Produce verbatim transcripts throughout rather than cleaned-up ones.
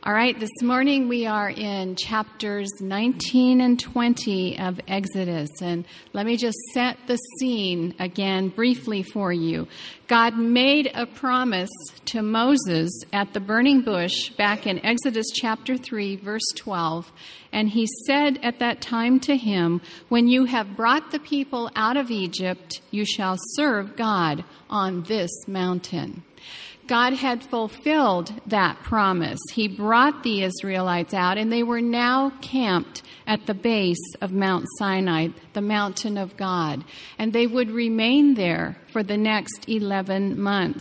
All right, this morning we are in chapters nineteen and twenty of Exodus. And let me just set the scene again briefly for you. God made a promise to Moses at the burning bush back in Exodus chapter three, verse twelve. And he said at that time to him, "When you have brought the people out of Egypt, you shall serve God on this mountain." God had fulfilled that promise. He brought the Israelites out, and they were now camped at the base of Mount Sinai, the mountain of God. And they would remain there for the next eleven months.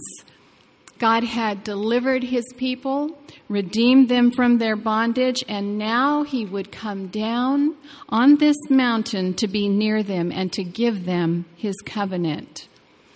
God had delivered his people, redeemed them from their bondage, and now he would come down on this mountain to be near them and to give them his covenant.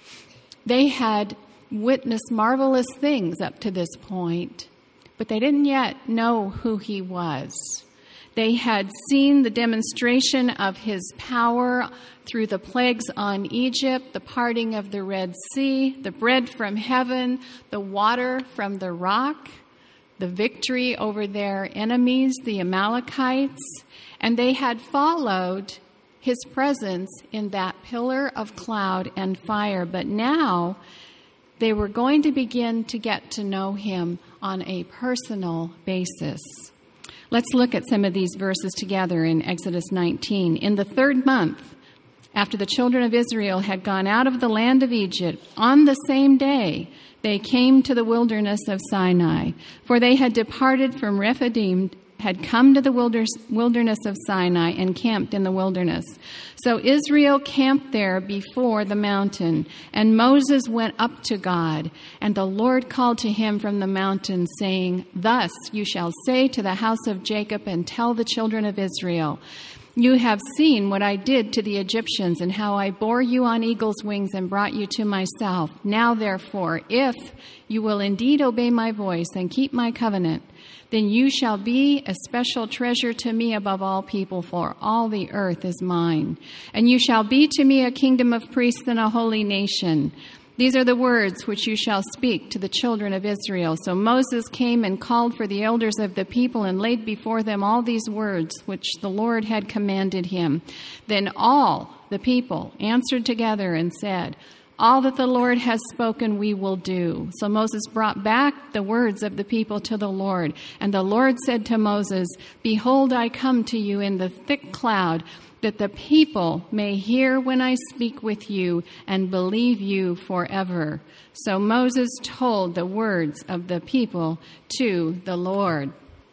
They had witnessed marvelous things up to this point, but they didn't yet know who he was. They had seen the demonstration of his power through the plagues on Egypt, the parting of the Red Sea, the bread from heaven, the water from the rock, the victory over their enemies, the Amalekites, and they had followed his presence in that pillar of cloud and fire. But now they were going to begin to get to know him on a personal basis. Let's look at some of these verses together in Exodus nineteen. In the third month, after the children of Israel had gone out of the land of Egypt, on the same day they came to the wilderness of Sinai, for they had departed from Rephidim, had come to the wilderness of Sinai and camped in the wilderness. So Israel camped there before the mountain, and Moses went up to God, and the Lord called to him from the mountain, saying, "Thus you shall say to the house of Jacob and tell the children of Israel, you have seen what I did to the Egyptians and how I bore you on eagle's wings and brought you to myself. Now, therefore, if you will indeed obey my voice and keep my covenant, then you shall be a special treasure to me above all people, for all the earth is mine. And you shall be to me a kingdom of priests and a holy nation. These are the words which you shall speak to the children of Israel." So Moses came and called for the elders of the people and laid before them all these words which the Lord had commanded him. Then all the people answered together and said, "All that the Lord has spoken we will do." So Moses brought back the words of the people to the Lord. And the Lord said to Moses, "Behold, I come to you in the thick cloud, that the people may hear when I speak with you and believe you forever." So Moses told the words of the people to the Lord.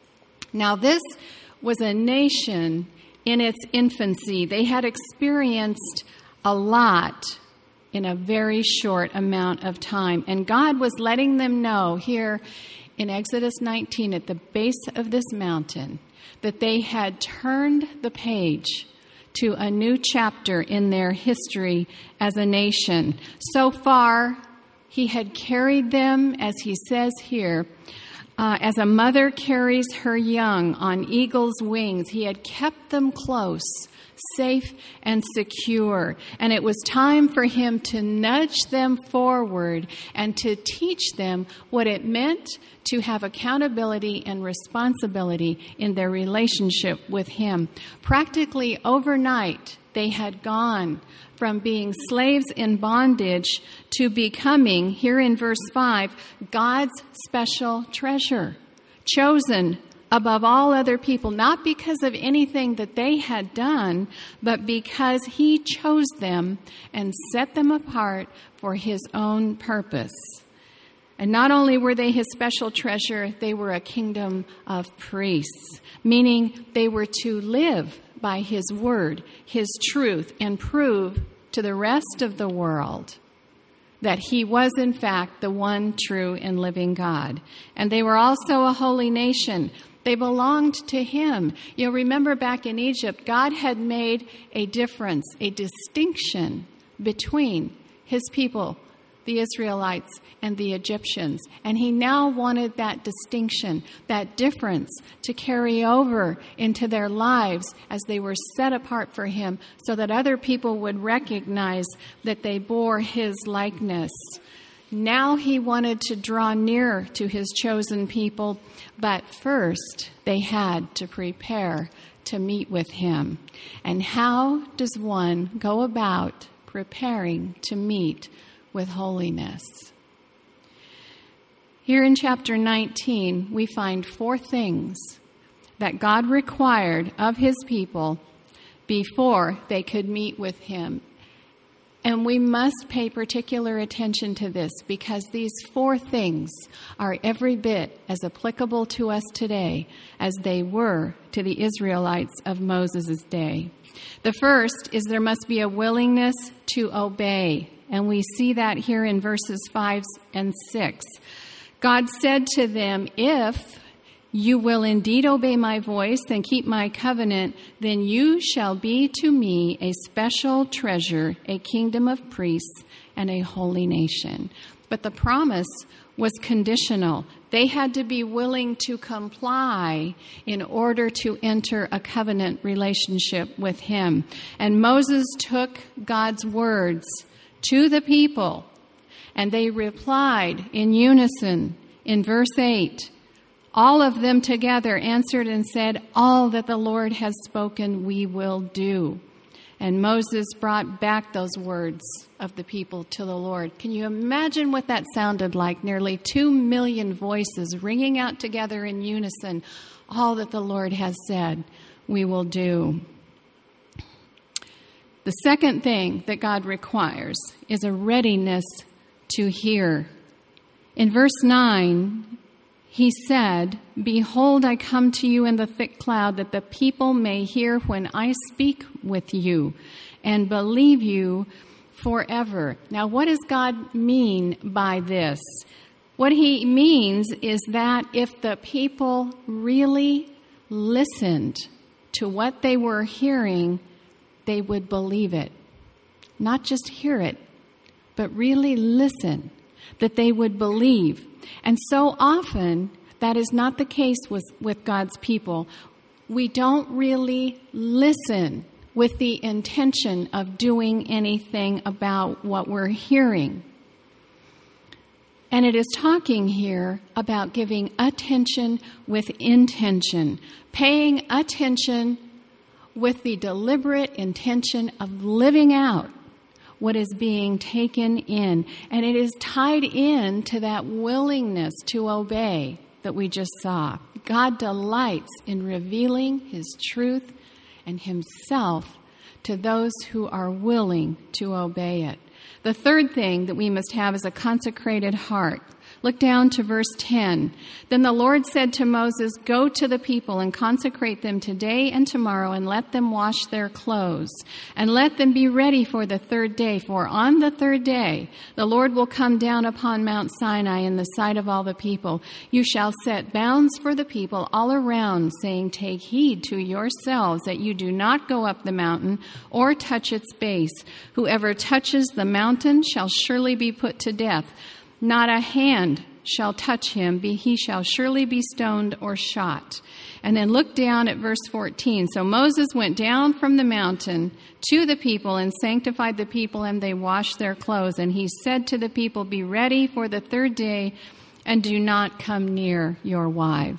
Now this was a nation in its infancy. They had experienced a lot in a very short amount of time. And God was letting them know here in Exodus nineteen at the base of this mountain that they had turned the page to a new chapter in their history as a nation. So far, he had carried them, as he says here, uh, as a mother carries her young on eagle's wings. He had kept them close, safe and secure. And it was time for him to nudge them forward and to teach them what it meant to have accountability and responsibility in their relationship with him. Practically overnight, they had gone from being slaves in bondage to becoming, here in verse five, God's special treasure, chosen above all other people, not because of anything that they had done, but because he chose them and set them apart for his own purpose. And not only were they his special treasure, they were a kingdom of priests, meaning they were to live by his word, his truth, and prove to the rest of the world that he was, in fact, the one true and living God. And they were also a holy nation. They belonged to him. You'll remember back in Egypt, God had made a difference, a distinction between his people, the Israelites, and the Egyptians. And he now wanted that distinction, that difference, to carry over into their lives as they were set apart for him, so that other people would recognize that they bore his likeness. Now he wanted to draw near to his chosen people, but first they had to prepare to meet with him. And how does one go about preparing to meet with holiness? Here in chapter nineteen, we find four things that God required of his people before they could meet with him. And we must pay particular attention to this because these four things are every bit as applicable to us today as they were to the Israelites of Moses' day. The first is there must be a willingness to obey. And we see that here in verses five and six. God said to them, if you will indeed obey my voice and keep my covenant, then you shall be to me a special treasure, a kingdom of priests, and a holy nation. But the promise was conditional. They had to be willing to comply in order to enter a covenant relationship with him. And Moses took God's words to the people, and they replied in unison in verse eight. All of them together answered and said, all that the Lord has spoken we will do. And Moses brought back those words of the people to the Lord. Can you imagine what that sounded like? Nearly two million voices ringing out together in unison. All that the Lord has said we will do. The second thing that God requires is a readiness to hear. In verse nine, he said, behold, I come to you in the thick cloud, that the people may hear when I speak with you and believe you forever. Now, what does God mean by this? What he means is that if the people really listened to what they were hearing, they would believe it. Not just hear it, but really listen, that they would believe. And so often, that is not the case with, with God's people. We don't really listen with the intention of doing anything about what we're hearing. And it is talking here about giving attention with intention, paying attention with the deliberate intention of living out what is being taken in. And it is tied in to that willingness to obey that we just saw. God delights in revealing his truth and himself to those who are willing to obey it. The third thing that we must have is a consecrated heart. Look down to verse ten. Then the Lord said to Moses, go to the people and consecrate them today and tomorrow, and let them wash their clothes, and let them be ready for the third day. For on the third day the Lord will come down upon Mount Sinai in the sight of all the people. You shall set bounds for the people all around, saying, take heed to yourselves that you do not go up the mountain or touch its base. Whoever touches the mountain shall surely be put to death. Not a hand shall touch him, he shall surely be stoned or shot. And then look down at verse fourteen. So Moses went down from the mountain to the people and sanctified the people, and they washed their clothes. And he said to the people, be ready for the third day, and do not come near your wives.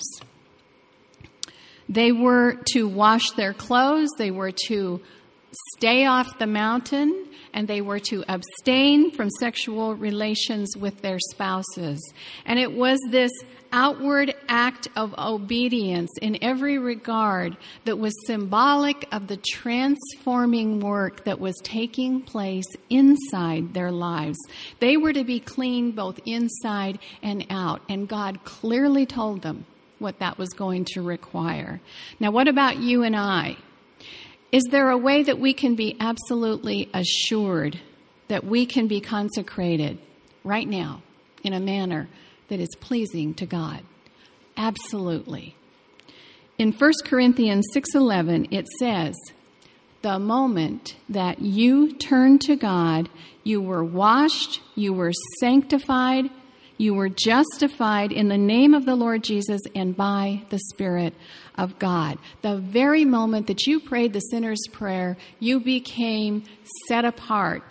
They were to wash their clothes, they were to stay off the mountain, and they were to abstain from sexual relations with their spouses. And it was this outward act of obedience in every regard that was symbolic of the transforming work that was taking place inside their lives. They were to be clean both inside and out, and God clearly told them what that was going to require. Now, what about you and I? Is there a way that we can be absolutely assured that we can be consecrated right now in a manner that is pleasing to God? Absolutely. In First Corinthians six eleven, it says, the moment that you turn to God, you were washed, you were sanctified, you were justified in the name of the Lord Jesus and by the Spirit of God. The very moment that you prayed the sinner's prayer, you became set apart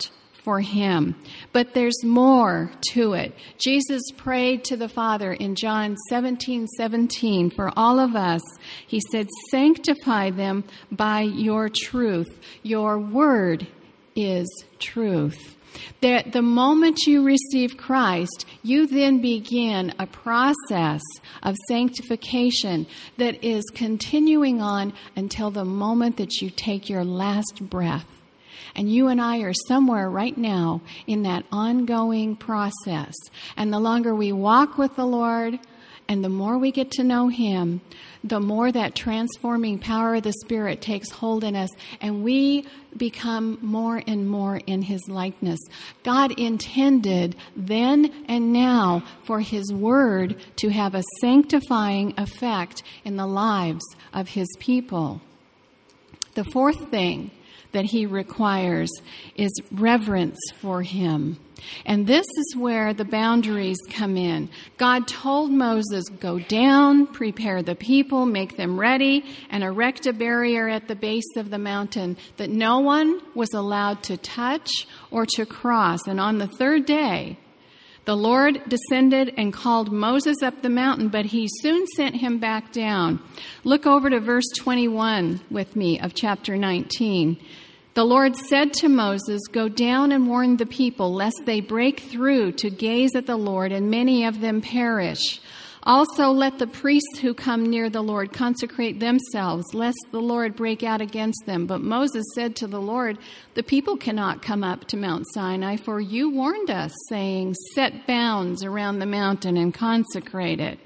for him. But there's more to it. Jesus prayed to the Father in John seventeen seventeen for all of us. He said, sanctify them by your truth. Your word is truth. That the moment you receive Christ, you then begin a process of sanctification that is continuing on until the moment that you take your last breath. And you and I are somewhere right now in that ongoing process. And the longer we walk with the Lord, and the more we get to know him, the more that transforming power of the Spirit takes hold in us, and we become more and more in his likeness. God intended then and now for his word to have a sanctifying effect in the lives of his people. The fourth thing that he requires is reverence for him. And this is where the boundaries come in. God told Moses, go down, prepare the people, make them ready, and erect a barrier at the base of the mountain that no one was allowed to touch or to cross. And on the third day, the Lord descended and called Moses up the mountain, but he soon sent him back down. Look over to verse twenty-one with me of chapter nineteen. The Lord said to Moses, go down and warn the people, lest they break through to gaze at the Lord, and many of them perish. Also let the priests who come near the Lord consecrate themselves, lest the Lord break out against them. But Moses said to the Lord, the people cannot come up to Mount Sinai, for you warned us, saying, set bounds around the mountain and consecrate it.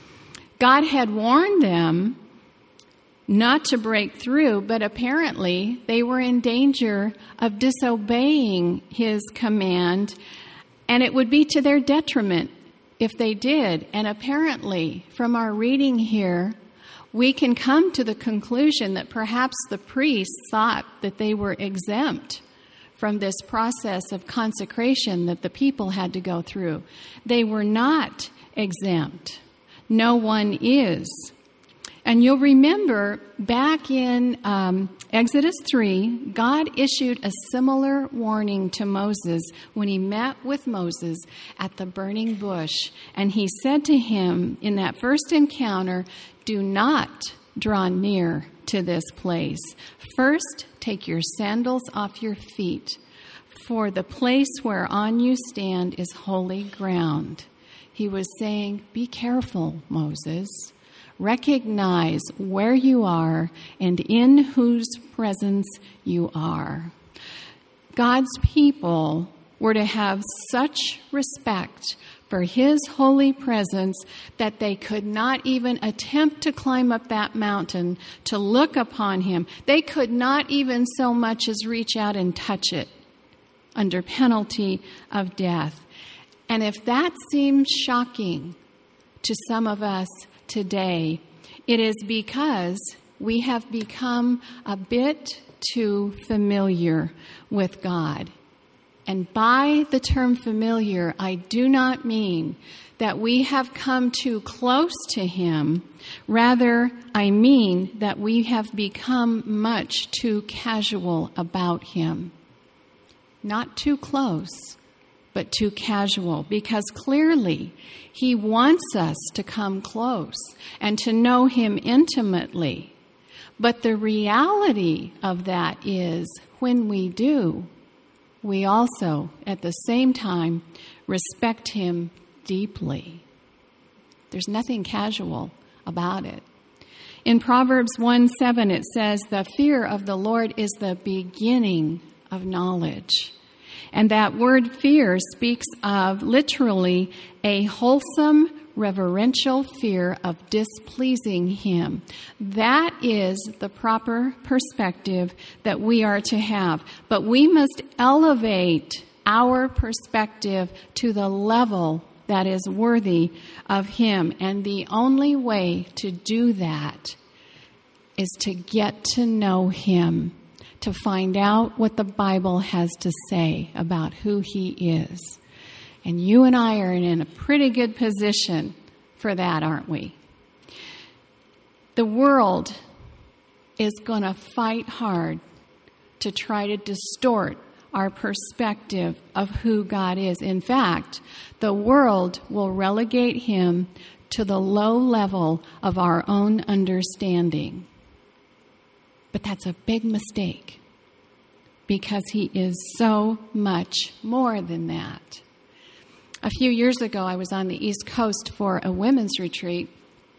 God had warned them not to break through, but apparently they were in danger of disobeying his command, and it would be to their detriment if they did. And apparently, from our reading here, we can come to the conclusion that perhaps the priests thought that they were exempt from this process of consecration that the people had to go through. They were not exempt. No one is. And you'll remember back in um, Exodus three, God issued a similar warning to Moses when he met with Moses at the burning bush. And he said to him in that first encounter, do not draw near to this place. First, take your sandals off your feet, for the place whereon you stand is holy ground. He was saying, be careful, Moses. Recognize where you are and in whose presence you are. God's people were to have such respect for his holy presence that they could not even attempt to climb up that mountain to look upon him. They could not even so much as reach out and touch it under penalty of death. And if that seems shocking to some of us today, it is because we have become a bit too familiar with God. And by the term familiar, I do not mean that we have come too close to him. Rather, I mean that we have become much too casual about him. Not too close, but too casual, because clearly he wants us to come close and to know him intimately. But the reality of that is when we do, we also, at the same time, respect him deeply. There's nothing casual about it. In Proverbs one seven, it says, the fear of the Lord is the beginning of knowledge. And that word fear speaks of literally a wholesome, reverential fear of displeasing him. That is the proper perspective that we are to have. But we must elevate our perspective to the level that is worthy of him. And the only way to do that is to get to know him, to find out what the Bible has to say about who he is. And you and I are in a pretty good position for that, aren't we? The world is going to fight hard to try to distort our perspective of who God is. In fact, the world will relegate him to the low level of our own understanding. But that's a big mistake, because he is so much more than that. A few years ago, I was on the East Coast for a women's retreat,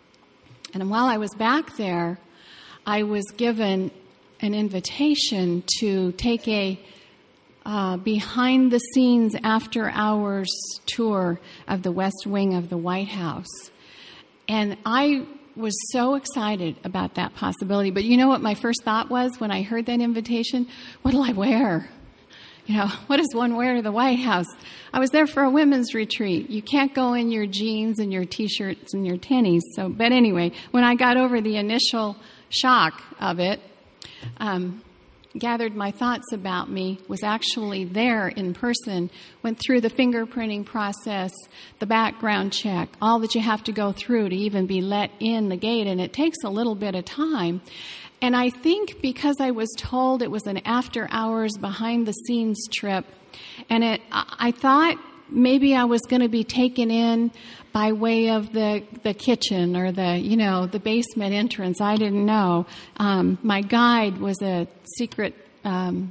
and while I was back there, I was given an invitation to take a uh, behind-the-scenes, after-hours tour of the West Wing of the White House. And I was so excited about that possibility. But you know what my first thought was when I heard that invitation? What'll I wear? You know, what does one wear to the White House? I was there for a women's retreat. You can't go in your jeans and your T-shirts and your tennies. So, but anyway, when I got over the initial shock of it, um, gathered my thoughts about me, was actually there in person, went through the fingerprinting process, the background check, all that you have to go through to even be let in the gate, and it takes a little bit of time. And I think because I was told it was an after-hours, behind-the-scenes trip, and it, I thought maybe I was going to be taken in by way of the, the kitchen or the, you know, the basement entrance. I didn't know. Um, my guide was a secret um,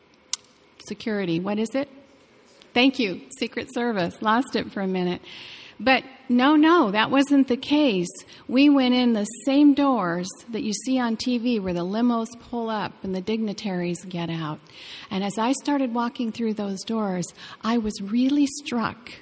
security. What is it? Thank you. Secret Service. Lost it for a minute. But no, no, that wasn't the case. We went in the same doors that you see on T V where the limos pull up and the dignitaries get out. And as I started walking through those doors, I was really struck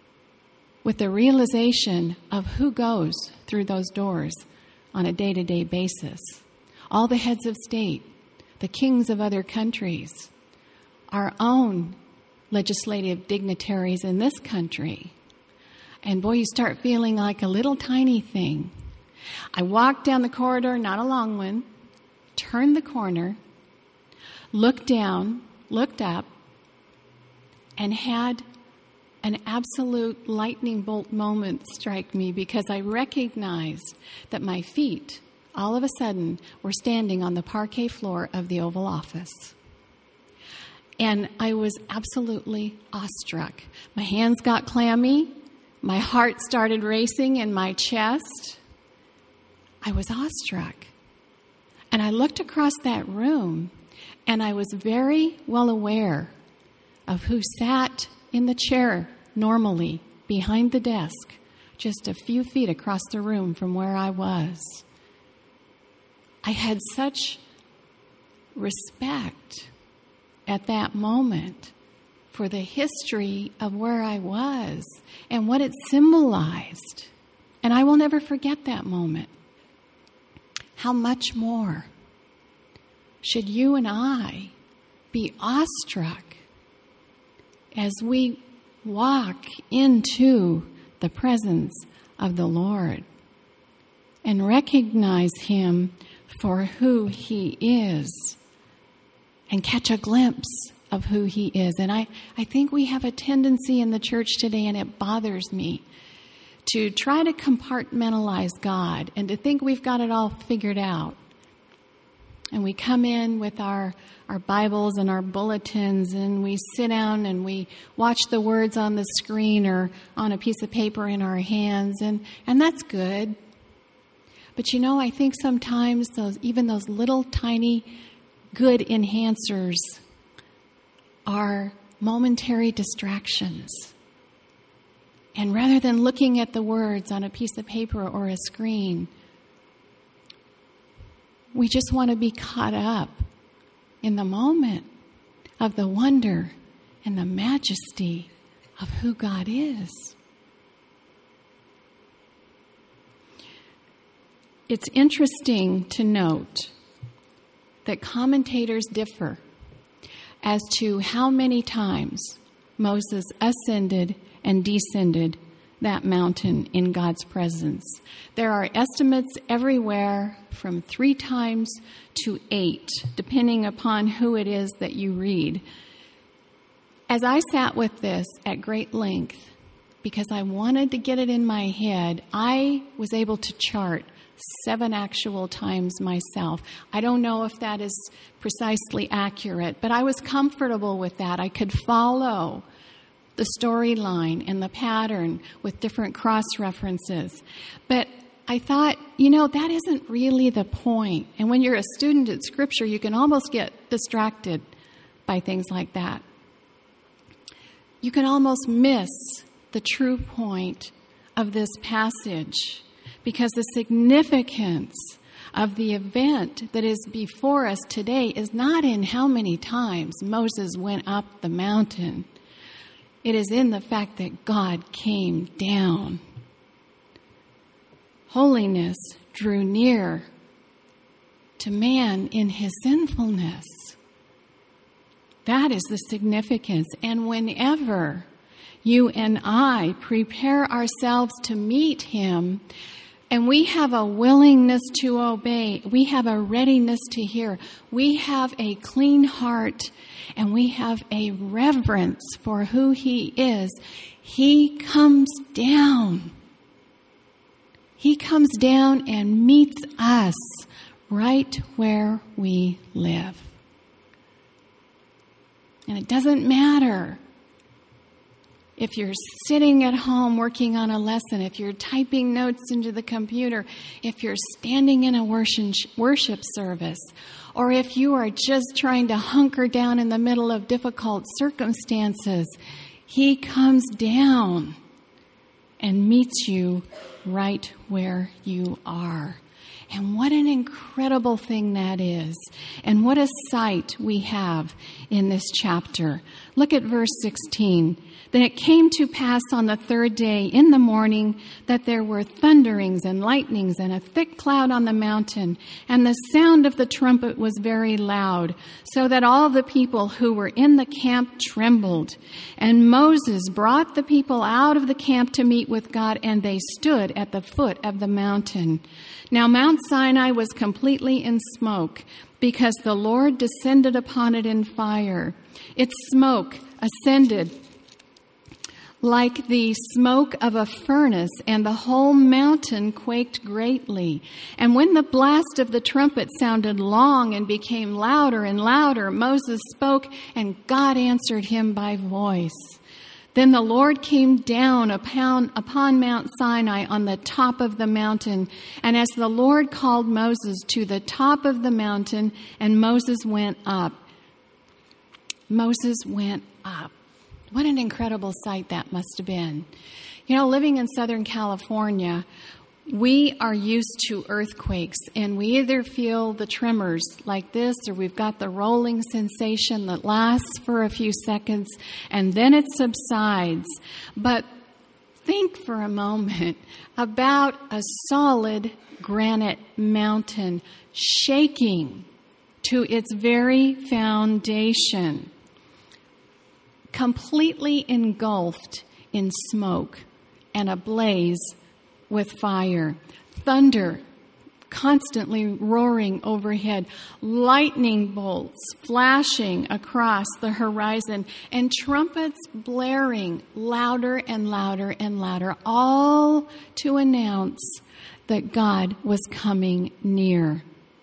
with the realization of who goes through those doors on a day-to-day basis. All the heads of state, the kings of other countries, our own legislative dignitaries in this country. And boy, you start feeling like a little tiny thing. I walked down the corridor, not a long one, turned the corner, looked down, looked up, and had an absolute lightning bolt moment strike me, because I recognized that my feet, all of a sudden, were standing on the parquet floor of the Oval Office. And I was absolutely awestruck. My hands got clammy. My heart started racing in my chest. I was awestruck. And I looked across that room, and I was very well aware of who sat in the chair normally behind the desk, just a few feet across the room from where I was. I had such respect at that moment for the history of where I was and what it symbolized. And I will never forget that moment. How much more should you and I be awestruck as we walk into the presence of the Lord and recognize him for who he is and catch a glimpse of who he is. And I, I think we have a tendency in the church today, and it bothers me, to try to compartmentalize God and to think we've got it all figured out. And we come in with our, our Bibles and our bulletins, and we sit down and we watch the words on the screen or on a piece of paper in our hands, and, and that's good. But you know, I think sometimes those even those little tiny good enhancers are momentary distractions. And rather than looking at the words on a piece of paper or a screen, we just want to be caught up in the moment of the wonder and the majesty of who God is. It's interesting to note that commentators differ as to how many times Moses ascended and descended that mountain in God's presence. There are estimates everywhere from three times to eight, depending upon who it is that you read. As I sat with this at great length, because I wanted to get it in my head, I was able to chart seven actual times myself. I don't know if that is precisely accurate, but I was comfortable with that. I could follow the storyline and the pattern with different cross-references. But I thought, you know, that isn't really the point. And when you're a student at Scripture, you can almost get distracted by things like that. You can almost miss the true point of this passage, because the significance of the event that is before us today is not in how many times Moses went up the mountain. It is in the fact that God came down. Holiness drew near to man in his sinfulness. That is the significance. And whenever you and I prepare ourselves to meet him, and we have a willingness to obey, we have a readiness to hear, we have a clean heart, and we have a reverence for who he is, he comes down. He comes down and meets us right where we live. And it doesn't matter if you're sitting at home working on a lesson, if you're typing notes into the computer, if you're standing in a worship service, or if you are just trying to hunker down in the middle of difficult circumstances, he comes down and meets you right where you are. And what an incredible thing that is. And what a sight we have in this chapter. Look at verse sixteen. Then it came to pass on the third day in the morning that there were thunderings and lightnings and a thick cloud on the mountain, and the sound of the trumpet was very loud, so that all the people who were in the camp trembled. And Moses brought the people out of the camp to meet with God, and they stood at the foot of the mountain. Now Mount Sinai was completely in smoke, because the Lord descended upon it in fire. Its smoke ascended like the smoke of a furnace, and the whole mountain quaked greatly. And when the blast of the trumpet sounded long and became louder and louder, Moses spoke, and God answered him by voice. Then the Lord came down upon, upon Mount Sinai on the top of the mountain. And as the Lord called Moses to the top of the mountain, and Moses went up. Moses went up. What an incredible sight that must have been. You know, living in Southern California, we are used to earthquakes, and we either feel the tremors like this, or we've got the rolling sensation that lasts for a few seconds, and then it subsides. But think for a moment about a solid granite mountain shaking to its very foundation, completely engulfed in smoke and ablaze with fire. Thunder constantly roaring overhead, lightning bolts flashing across the horizon, and trumpets blaring louder and louder and louder, all to announce that God was coming near.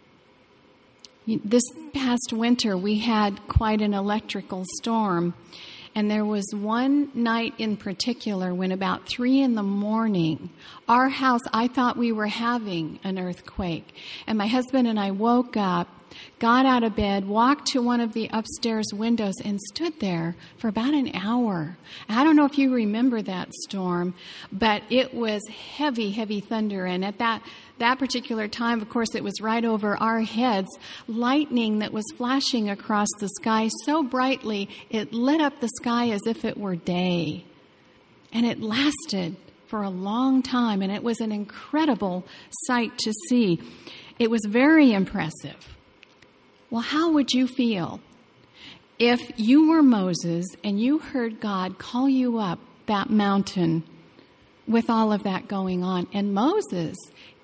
This past winter, we had quite an electrical storm. And there was one night in particular when about three in the morning, our house, I thought we were having an earthquake. And my husband and I woke up, got out of bed, walked to one of the upstairs windows, and stood there for about an hour. I don't know if you remember that storm, but it was heavy, heavy thunder. And at that that particular time, of course, it was right over our heads, lightning that was flashing across the sky so brightly, it lit up the sky as if it were day. And it lasted for a long time, and it was an incredible sight to see. It was very impressive. Well, how would you feel if you were Moses and you heard God call you up that mountain with all of that going on? And Moses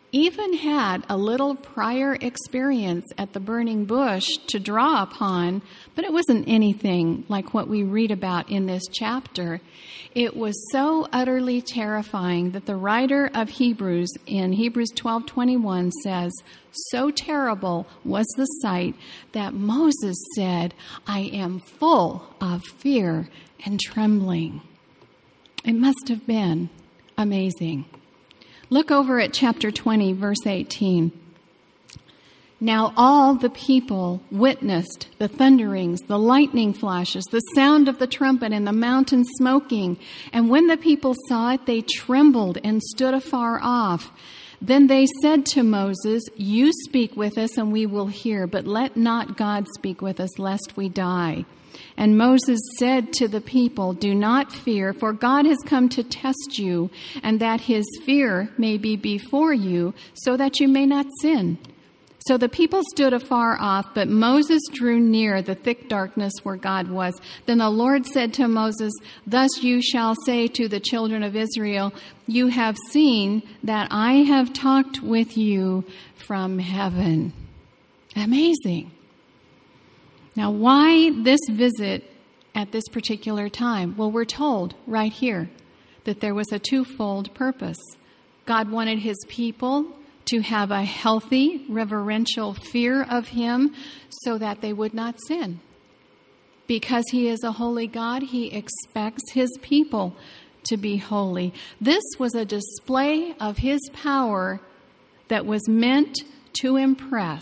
even had a little prior experience at the burning bush to draw upon, but it wasn't anything like what we read about in this chapter. It was so utterly terrifying that the writer of Hebrews in Hebrews twelve twenty-one says, so terrible was the sight that Moses said, I am full of fear and trembling. It must have been amazing. Look over at chapter twenty, verse eighteen. Now all the people witnessed the thunderings, the lightning flashes, the sound of the trumpet, and the mountain smoking. And when the people saw it, they trembled and stood afar off. Then they said to Moses, you speak with us and we will hear, but let not God speak with us, lest we die. And Moses said to the people, do not fear, for God has come to test you, and that his fear may be before you, so that you may not sin. So the people stood afar off, but Moses drew near the thick darkness where God was. Then the Lord said to Moses, thus you shall say to the children of Israel, you have seen that I have talked with you from heaven. Amazing. Now, why this visit at this particular time? Well, we're told right here that there was a twofold purpose. God wanted his people to have a healthy, reverential fear of him so that they would not sin. Because he is a holy God, he expects his people to be holy. This was a display of his power that was meant to impress.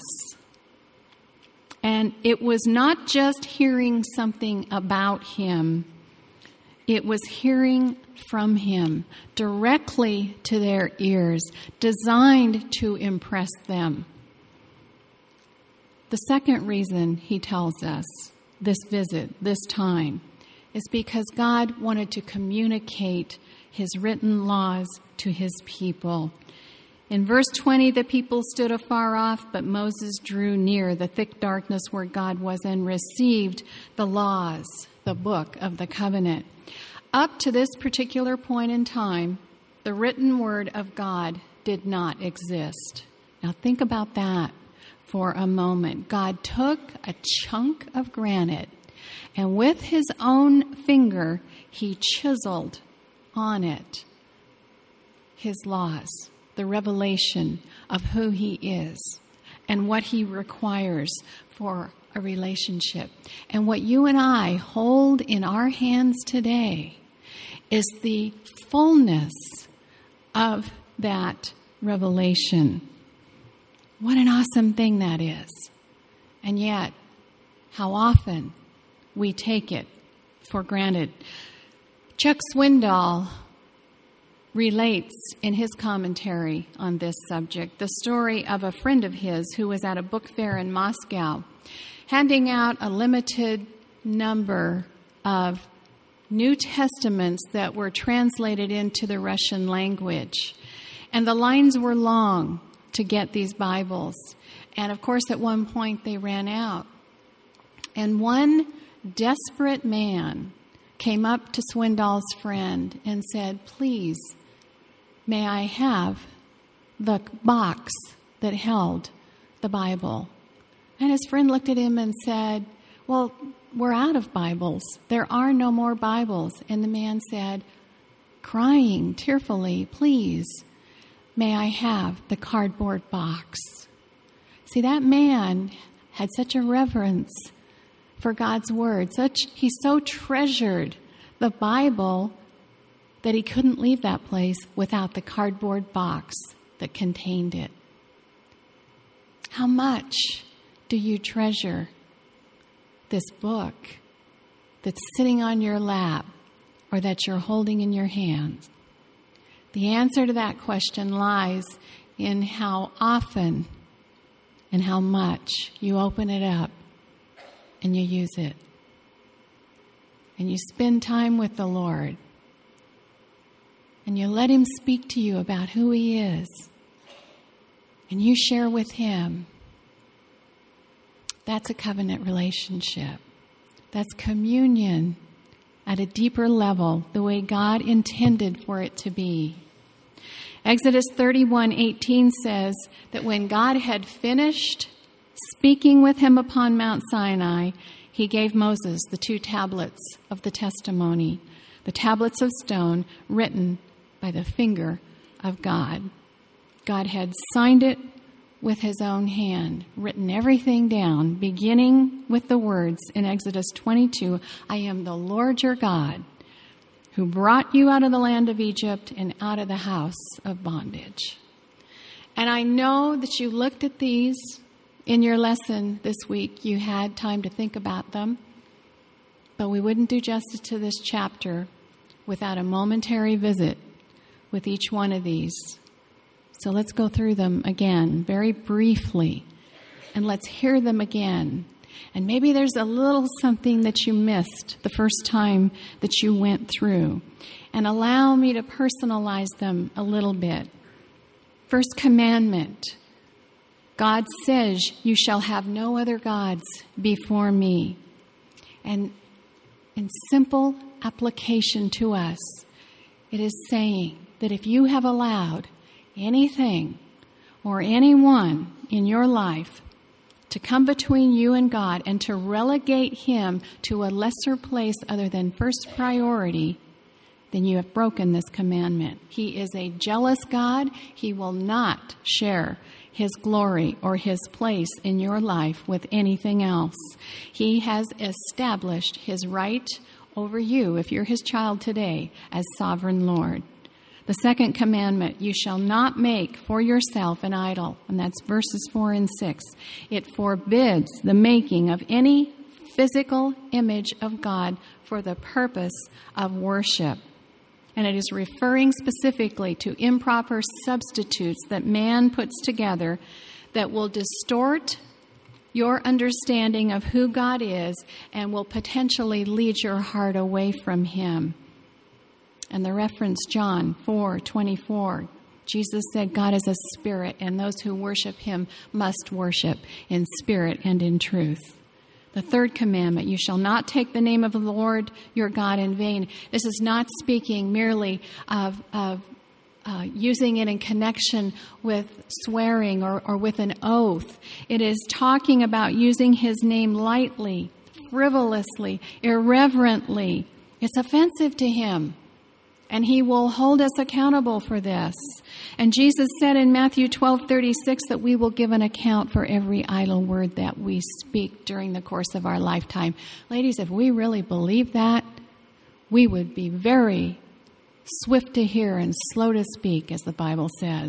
And it was not just hearing something about him. It was hearing from him directly to their ears, designed to impress them. The second reason he tells us this visit, this time, is because God wanted to communicate his written laws to his people. In verse twenty, the people stood afar off, but Moses drew near the thick darkness where God was and received the laws, the book of the covenant. Up to this particular point in time, the written word of God did not exist. Now think about that for a moment. God took a chunk of granite, and with his own finger, he chiseled on it his laws, the revelation of who he is and what he requires for a relationship. And what you and I hold in our hands today is the fullness of that revelation. What an awesome thing that is. And yet, how often we take it for granted. Chuck Swindoll relates in his commentary on this subject the story of a friend of his who was at a book fair in Moscow, handing out a limited number of New Testaments that were translated into the Russian language. And the lines were long to get these Bibles. And of course, at one point they ran out. And one desperate man came up to Swindoll's friend and said, please, may I have the box that held the Bible? And his friend looked at him and said, well, we're out of Bibles. There are no more Bibles. And the man said, crying tearfully, please, may I have the cardboard box? See, that man had such a reverence for God's word. Such he so treasured the Bible that he couldn't leave that place without the cardboard box that contained it. How much do you treasure this book that's sitting on your lap or that you're holding in your hands? The answer to that question lies in how often and how much you open it up and you use it. And you spend time with the Lord. And you let him speak to you about who he is. And you share with him. That's a covenant relationship. That's communion at a deeper level, the way God intended for it to be. Exodus thirty-one eighteen says that when God had finished speaking with him upon Mount Sinai, he gave Moses the two tablets of the testimony, the tablets of stone written by the finger of God. God had signed it with his own hand, written everything down, beginning with the words in Exodus twenty-two, I am the Lord your God, who brought you out of the land of Egypt and out of the house of bondage. And I know that you looked at these in your lesson this week. You had time to think about them. But we wouldn't do justice to this chapter without a momentary visit with each one of these. So let's go through them again very briefly. And let's hear them again. And maybe there's a little something that you missed the first time that you went through. And allow me to personalize them a little bit. First commandment. God says, you shall have no other gods before me. And in simple application to us, it is saying that if you have allowed anything or anyone in your life to come between you and God and to relegate him to a lesser place other than first priority, then you have broken this commandment. He is a jealous God. He will not share his glory or his place in your life with anything else. He has established his right over you, if you're his child today, as sovereign Lord. The second commandment, you shall not make for yourself an idol. And that's verses four and six. It forbids the making of any physical image of God for the purpose of worship. And it is referring specifically to improper substitutes that man puts together that will distort your understanding of who God is and will potentially lead your heart away from him. And the reference, John four twenty-four, Jesus said, God is a spirit, and those who worship him must worship in spirit and in truth. The third commandment, you shall not take the name of the Lord your God in vain. This is not speaking merely of, of uh, using it in connection with swearing or, or with an oath. It is talking about using his name lightly, frivolously, irreverently. It's offensive to him. And he will hold us accountable for this. And Jesus said in Matthew twelve thirty-six that we will give an account for every idle word that we speak during the course of our lifetime. Ladies, if we really believe that, we would be very swift to hear and slow to speak, as the Bible says.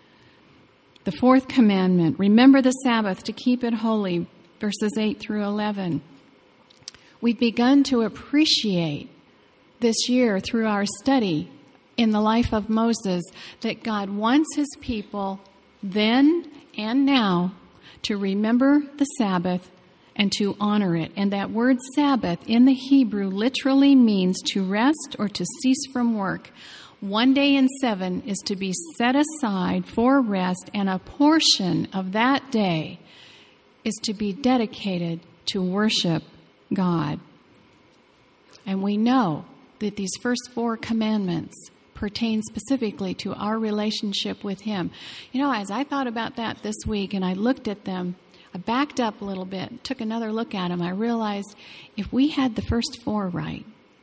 The fourth commandment, remember the Sabbath to keep it holy, verses eight through eleven. We've begun to appreciate this year through our study in the life of Moses that God wants his people then and now to remember the Sabbath and to honor it. And that word Sabbath in the Hebrew literally means to rest or to cease from work. One day in seven is to be set aside for rest, and a portion of that day is to be dedicated to worship God. And we know that these first four commandments pertain specifically to our relationship with him. You know, as I thought about that this week and I looked at them, I backed up a little bit, took another look at them. I realized if we had the first four right,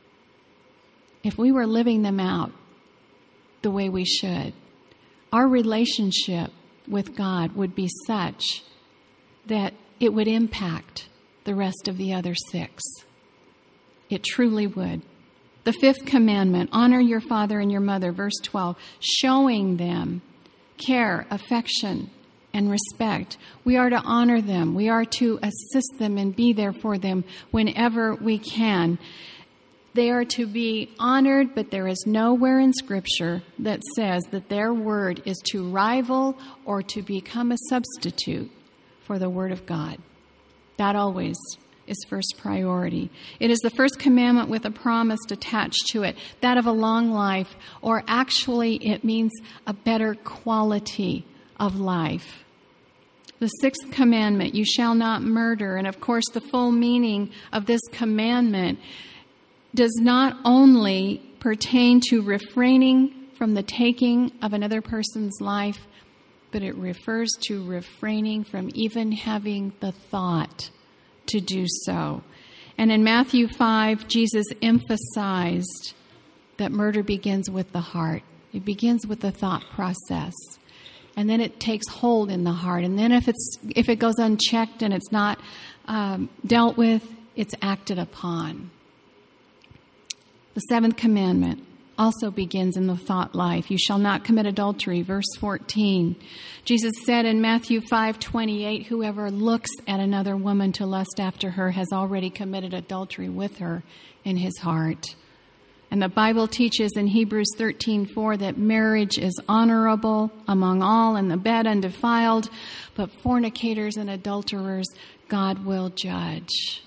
if we were living them out the way we should, our relationship with God would be such that it would impact the rest of the other six. It truly would. The fifth commandment, honor your father and your mother, verse twelve, showing them care, affection, and respect. We are to honor them. We are to assist them and be there for them whenever we can. They are to be honored, but there is nowhere in Scripture that says that their word is to rival or to become a substitute for the Word of God. That always is first priority. It is the first commandment with a promise attached to it, that of a long life, or actually it means a better quality of life. The sixth commandment, you shall not murder. And of course, the full meaning of this commandment does not only pertain to refraining from the taking of another person's life, but it refers to refraining from even having the thought to do so. And in Matthew five, Jesus emphasized that murder begins with the heart. It begins with the thought process. And then it takes hold in the heart. And then if it's if it goes unchecked and it's not um, dealt with, it's acted upon. The seventh commandment also begins in the thought life. You shall not commit adultery, verse fourteen. Jesus said in Matthew five twenty-eight, whoever looks at another woman to lust after her has already committed adultery with her in his heart. And the Bible teaches in Hebrews thirteen four that marriage is honorable among all and the bed undefiled, but fornicators and adulterers God will judge.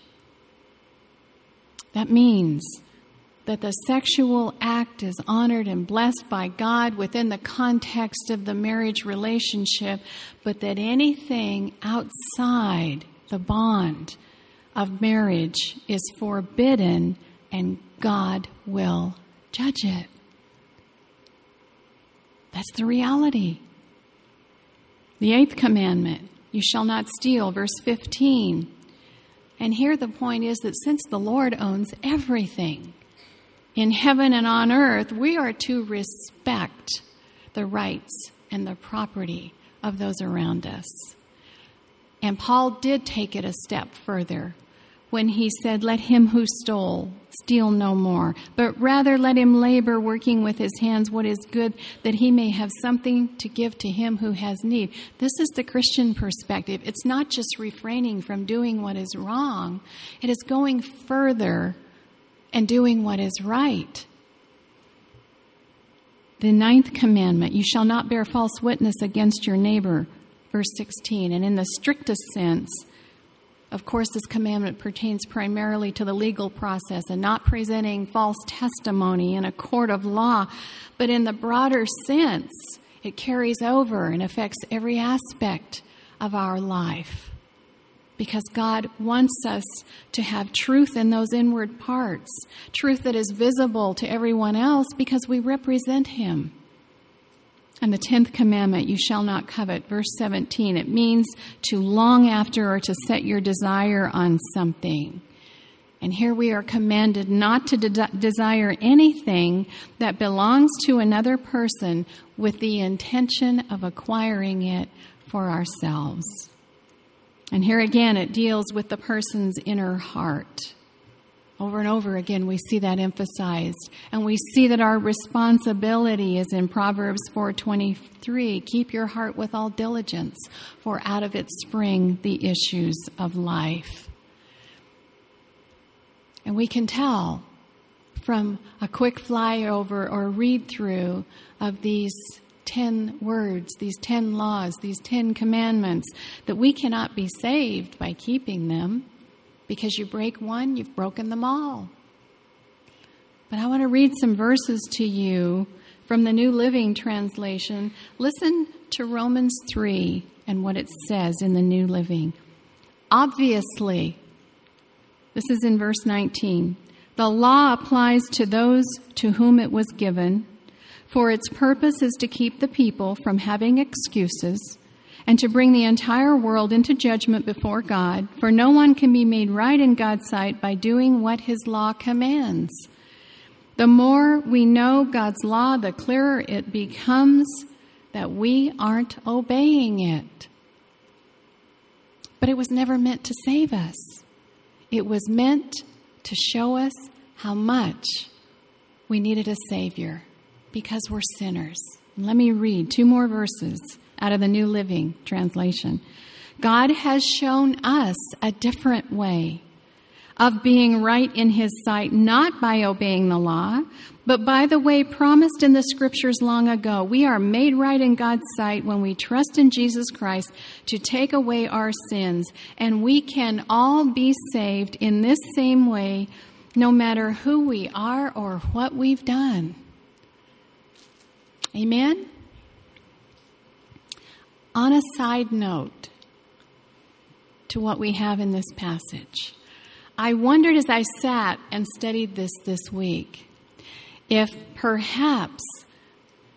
That means that the sexual act is honored and blessed by God within the context of the marriage relationship, but that anything outside the bond of marriage is forbidden and God will judge it. That's the reality. The eighth commandment, you shall not steal, verse fifteen. And here the point is that since the Lord owns everything, in heaven and on earth, we are to respect the rights and the property of those around us. And Paul did take it a step further when he said, let him who stole steal no more, but rather let him labor, working with his hands what is good, that he may have something to give to him who has need. This is the Christian perspective. It's not just refraining from doing what is wrong. It is going further and doing what is right. The ninth commandment, you shall not bear false witness against your neighbor, verse sixteen. And in the strictest sense, of course, this commandment pertains primarily to the legal process and not presenting false testimony in a court of law. But in the broader sense, it carries over and affects every aspect of our life. Because God wants us to have truth in those inward parts, truth that is visible to everyone else because we represent Him. And the tenth commandment, you shall not covet, verse seventeen, it means to long after or to set your desire on something. And here we are commanded not to de- desire anything that belongs to another person with the intention of acquiring it for ourselves. And here again, it deals with the person's inner heart. Over and over again, we see that emphasized. And we see that our responsibility is in Proverbs four twenty-three. Keep your heart with all diligence, for out of it spring the issues of life. And we can tell from a quick flyover or read through of these ten words, these ten laws, these ten commandments, that we cannot be saved by keeping them, because you break one, you've broken them all. But I want to read some verses to you from the New Living Translation. Listen to Romans three and what it says in the New Living. Obviously, this is in verse nineteen, the law applies to those to whom it was given, for its purpose is to keep the people from having excuses and to bring the entire world into judgment before God, for no one can be made right in God's sight by doing what His law commands. The more we know God's law, the clearer it becomes that we aren't obeying it. But it was never meant to save us. It was meant to show us how much we needed a Savior, because we're sinners. And let me read two more verses out of the New Living Translation. God has shown us a different way of being right in His sight, not by obeying the law, but by the way promised in the Scriptures long ago. We are made right in God's sight when we trust in Jesus Christ to take away our sins, and we can all be saved in this same way, no matter who we are or what we've done. Amen? On a side note to what we have in this passage, I wondered as I sat and studied this this week if perhaps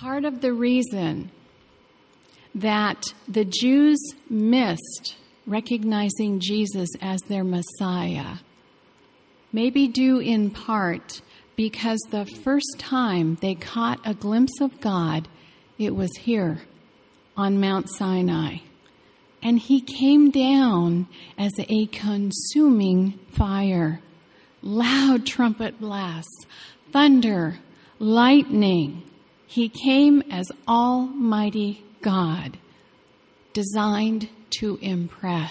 part of the reason that the Jews missed recognizing Jesus as their Messiah may be due in part because the first time they caught a glimpse of God, it was here on Mount Sinai. And he came down as a consuming fire, loud trumpet blasts, thunder, lightning. He came as Almighty God, designed to impress.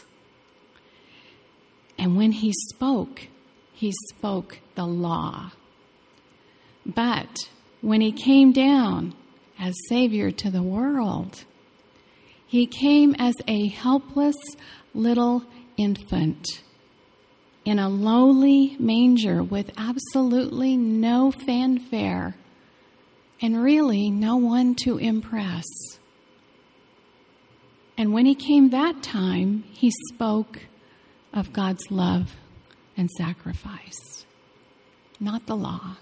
And when he spoke, he spoke the law. But when he came down as Savior to the world, he came as a helpless little infant in a lowly manger with absolutely no fanfare and really no one to impress. And when he came that time, he spoke of God's love and sacrifice, not the law.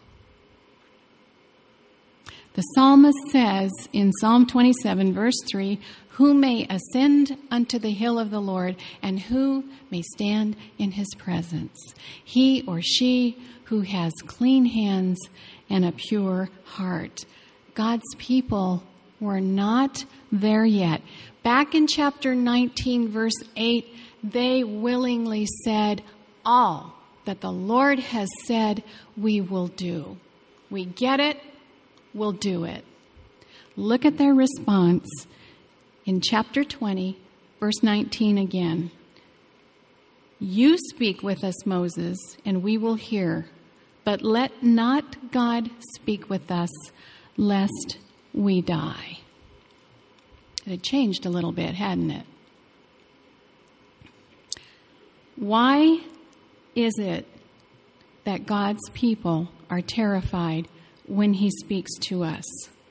The psalmist says in Psalm twenty-seven, verse three, "Who may ascend unto the hill of the Lord, and who may stand in his presence? He or she who has clean hands and a pure heart." God's people were not there yet. Back in chapter nineteen, verse eight, they willingly said, "All that the Lord has said, we will do. We get it. We'll do it." Look at their response in chapter twenty, verse nineteen again. "You speak with us, Moses, and we will hear. But let not God speak with us, lest we die." It had changed a little bit, hadn't it? Why is it that God's people are terrified when he speaks to us?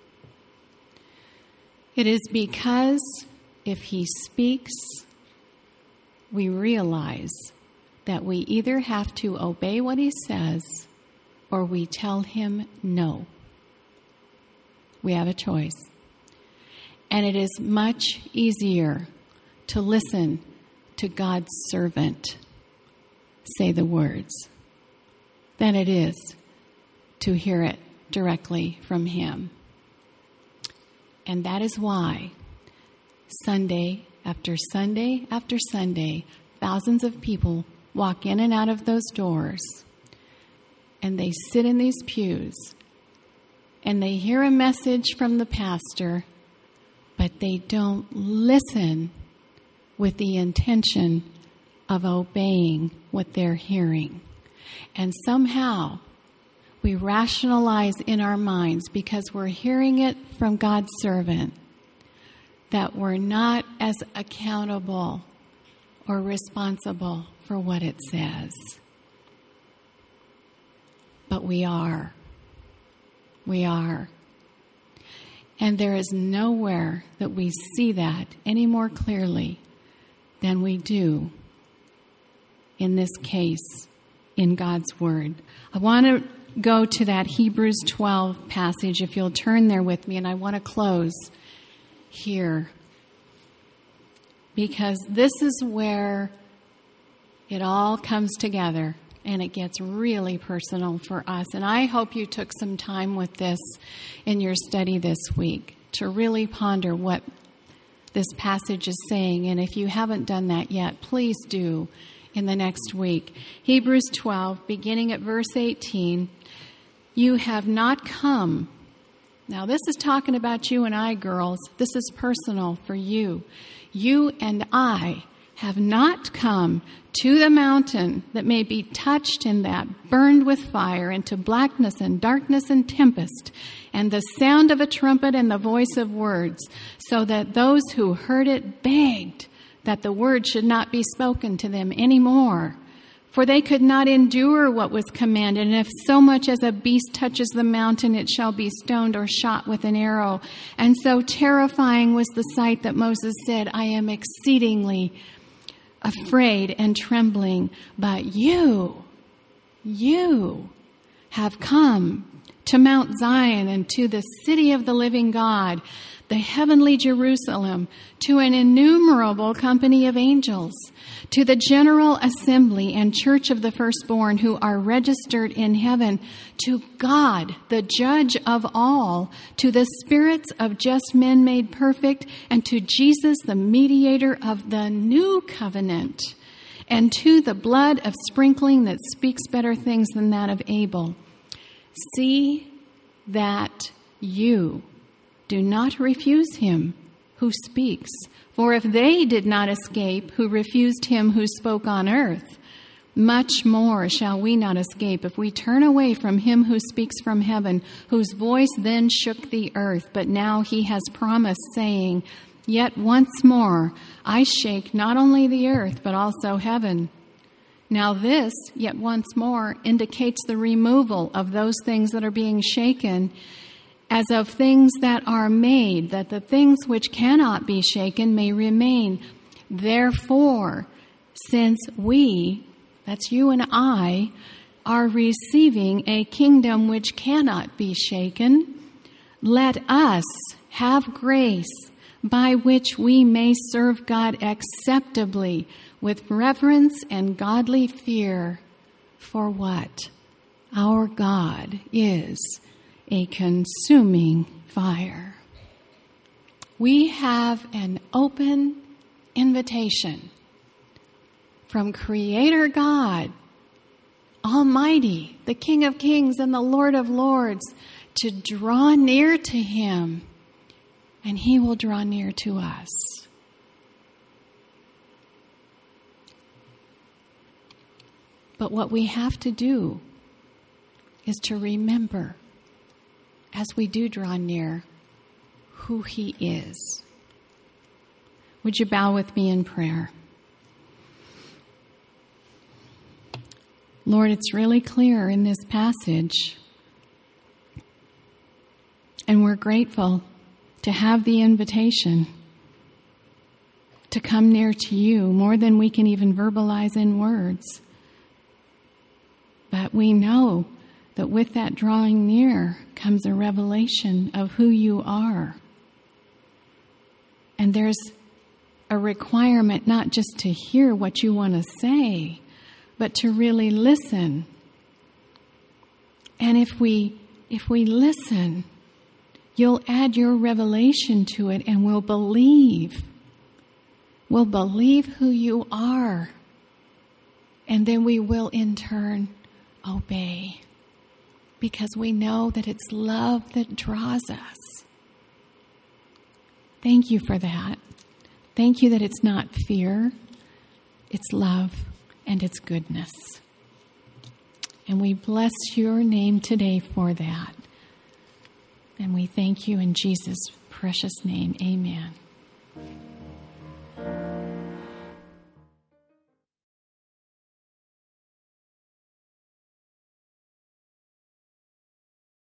It is because if he speaks, we realize that we either have to obey what he says or we tell him no. We have a choice. And it is much easier to listen to God's servant say the words than it is to hear it directly from him. And that is why Sunday after Sunday after Sunday, thousands of people walk in and out of those doors, and they sit in these pews, and they hear a message from the pastor, but they don't listen with the intention of obeying what they're hearing. And somehow we rationalize in our minds, because we're hearing it from God's servant, that we're not as accountable or responsible for what it says. But we are. We are. And there is nowhere that we see that any more clearly than we do in this case in God's Word. I want to go to that Hebrews twelve passage, if you'll turn there with me, and I want to close here, because this is where it all comes together and it gets really personal for us. And I hope you took some time with this in your study this week to really ponder what this passage is saying. And if you haven't done that yet, please do in the next week. Hebrews twelve, beginning at verse eighteen. "You have not come." Now, this is talking about you and I, girls. This is personal for you. "You and I have not come to the mountain that may be touched and that burned with fire, into blackness and darkness and tempest, and the sound of a trumpet and the voice of words, so that those who heard it begged that the word should not be spoken to them anymore. For they could not endure what was commanded, and if so much as a beast touches the mountain, it shall be stoned or shot with an arrow. And so terrifying was the sight that Moses said, I am exceedingly afraid and trembling. But you, you have come to Mount Zion and to the city of the living God, the heavenly Jerusalem, to an innumerable company of angels, to the general assembly and church of the firstborn who are registered in heaven, to God, the judge of all, to the spirits of just men made perfect, and to Jesus, the mediator of the new covenant, and to the blood of sprinkling that speaks better things than that of Abel. See that you do not refuse him who speaks. For if they did not escape who refused him who spoke on earth, much more shall we not escape if we turn away from him who speaks from heaven, whose voice then shook the earth. But now he has promised, saying, Yet once more I shake not only the earth, but also heaven. Now this, yet once more, indicates the removal of those things that are being shaken, as of things that are made, that the things which cannot be shaken may remain. Therefore, since we, that's you and I, are receiving a kingdom which cannot be shaken, let us have grace by which we may serve God acceptably with reverence and godly fear. For what? Our God is a consuming fire. We have an open invitation from Creator God, Almighty, the King of Kings and the Lord of Lords, to draw near to Him, and He will draw near to us. But what we have to do is to remember, as we do draw near, who He is. Would you bow with me in prayer? Lord, it's really clear in this passage, and we're grateful to have the invitation to come near to you more than we can even verbalize in words. But we know that with that drawing near comes a revelation of who you are. And there's a requirement not just to hear what you want to say, but to really listen. And if we if we listen, you'll add your revelation to it, and we'll believe. We'll believe who you are. And then we will in turn obey. Because we know that it's love that draws us. Thank you for that. Thank you that it's not fear, it's love and it's goodness. And we bless your name today for that. And we thank you in Jesus' precious name. Amen.